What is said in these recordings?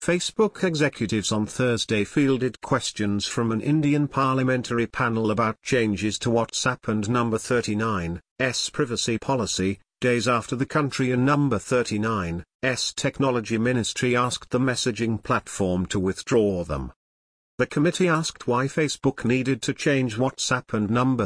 Facebook executives on Thursday fielded questions from an Indian parliamentary panel about changes to WhatsApp and Number 39's privacy policy, days after the country and Number 39's technology ministry asked the messaging platform to withdraw them. The committee asked why Facebook needed to change WhatsApp and Number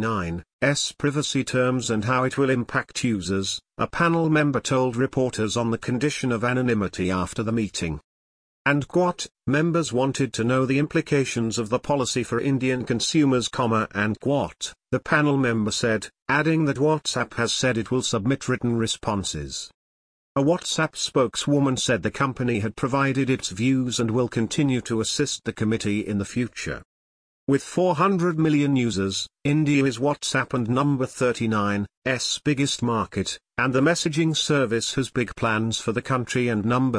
39's privacy terms and how it will impact users, a panel member told reporters on the condition of anonymity after the meeting. And quote, members wanted to know the implications of the policy for Indian consumers, and quote, the panel member said, adding that WhatsApp has said it will submit written responses. A WhatsApp spokeswoman said the company had provided its views and will continue to assist the committee in the future. With 400 million users, India is WhatsApp and Number 39's biggest market, and the messaging service has big plans for the country and Number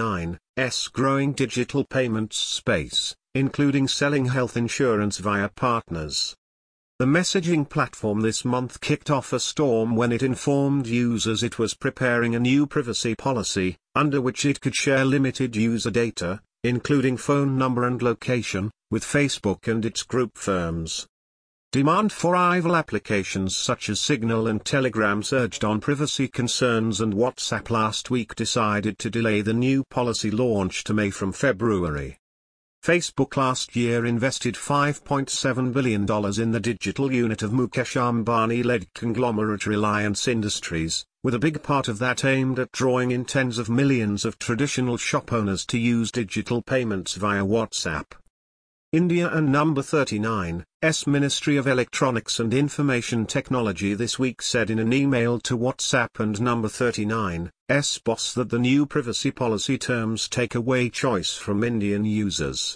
39's growing digital payments space, including selling health insurance via partners. The messaging platform this month kicked off a storm when it informed users it was preparing a new privacy policy, under which it could share limited user data, including phone number and location, with Facebook and its group firms. Demand for rival applications such as Signal and Telegram surged on privacy concerns, and WhatsApp last week decided to delay the new policy launch to May from February. Facebook last year invested $5.7 billion in the digital unit of Mukesh Ambani-led conglomerate Reliance Industries, with a big part of that aimed at drawing in tens of millions of traditional shop owners to use digital payments via WhatsApp. India and Number 39's Ministry of Electronics and Information Technology this week said in an email to WhatsApp and Number 39's boss that the new privacy policy terms take away choice from Indian users.